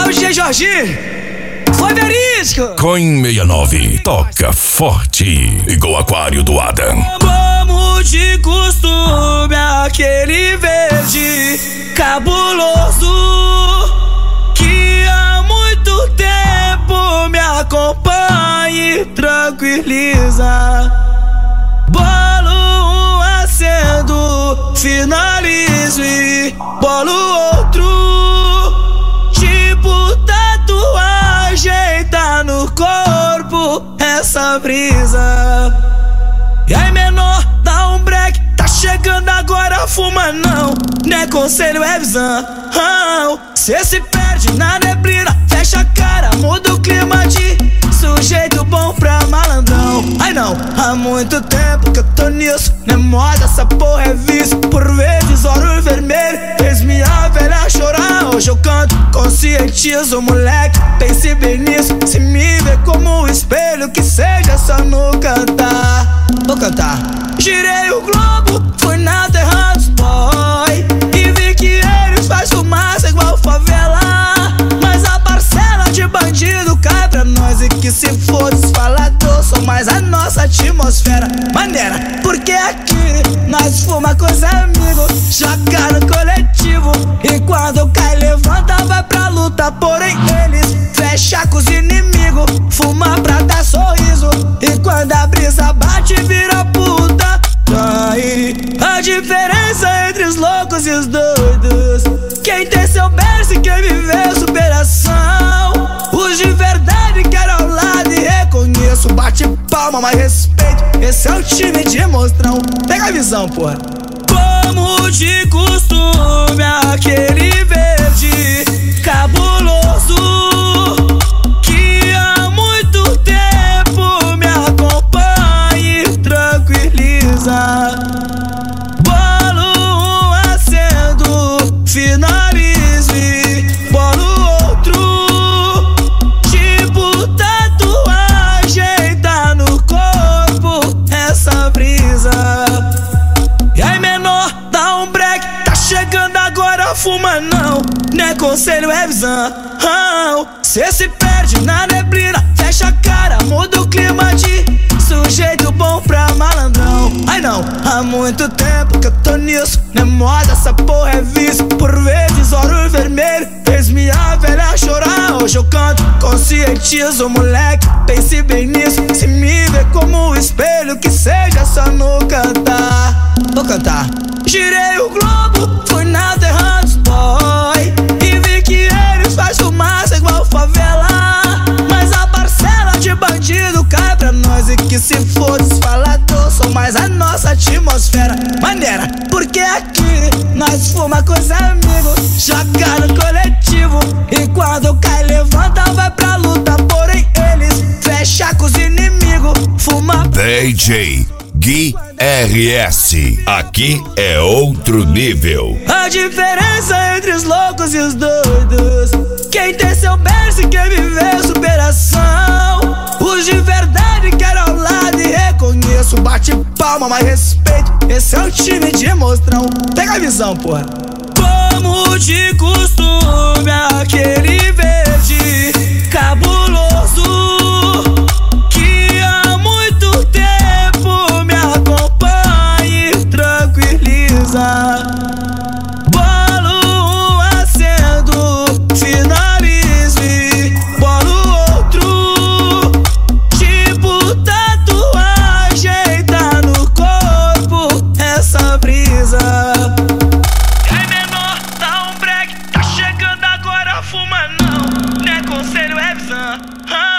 o DJ Jorginho. Foi verídico. Coin 69 toca forte, igual aquário do Adam. Vamos de costume, aquele verde cabuloso que há muito tempo me acompanha e tranquiliza. Bolo um acendo, finalizo e bolo outro. Tipo tatuagem, tá no corpo essa brisa. E aí, menor, dá um break. Tá chegando agora, fuma não. Não é conselho, é visão. Cê se perde na neblina, fecha a cara, muda o clima de sujeito bom pra malandrão. Ai não, há muito tempo que eu tô nisso. Não é moda, essa porra é vício. Por vezes olho vermelho, fez minha velha chorar. Hoje eu canto, conscientizo, moleque, pense bem nisso. Se me vê como um espelho, que seja só no cantar. Vou cantar. Girei o globo, fui na terra dos boy e vi que eles faz fumaça igual favela. Mas a parcela de bandido cai pra nós. E que se for desfalador, só mais a nossa atmosfera maneira, porque aqui nós fuma com os amigos, joga no coletivo. E quando cai, levanta, vai pra luta. Porém eles fecha com os inimigos, fuma pra dar sorriso. E quando a brisa bate, vira puta. Aí a diferença entre os loucos e os doidos: quem tem seu berço e quem viveu superação. Os de verdade quero ao lado e reconheço. Bate palma, mas respeito, esse é o time de monstrão. Pega a visão, porra. Como de costume, aquele verde cabuloso que há muito tempo me acompanha e tranquiliza. Bolo um acendo, finalizo e bolo outro. Tipo tatuagem, tá no corpo essa brisa. E aí, menor, dá um break. Tá chegando agora, fuma não. Não é conselho, é visão. Cê se perde na neblina, fecha a cara, muda o clima de sujeito bom pra malandrão. Ai não, há muito tempo que eu tô nisso. Não é moda, essa porra é vício. Por vezes olho vermelho, fez minha velha chorar. Hoje eu canto, conscientizo, moleque, pense bem nisso. Se me vê como um espelho, que seja só no cantar. Vou cantar. Girei o globo, fui na terra dos boy e vi que eles faz fumaça igual favela. Mas a parcela de bandido cai pra nós. E que se for desfalador, só mais a nossa atmosfera maneira, porque aqui nós fuma com os amigos, joga no coletivo. E quando cai, levanta, vai pra luta. Porém eles fecha com os inimigos, fuma. DJ Gui RS, aqui é outro nível. A diferença entre os loucos e os doidos: quem tem seu berço e quem viveu superação. Os de verdade quero ao lado e reconheço. Bate palma, mas respeito, esse é o time de monstrão. Pega a visão, porra. Como de costume, aquele verde cabuloso que há muito tempo me acompanha e tranquiliza. Bolo um acendo, finalizo e bolo outro. Tipo tatuagem, tá no corpo essa brisa. E aí, menor, dá um break. Tá chegando agora, fuma não. Não é conselho, é visão.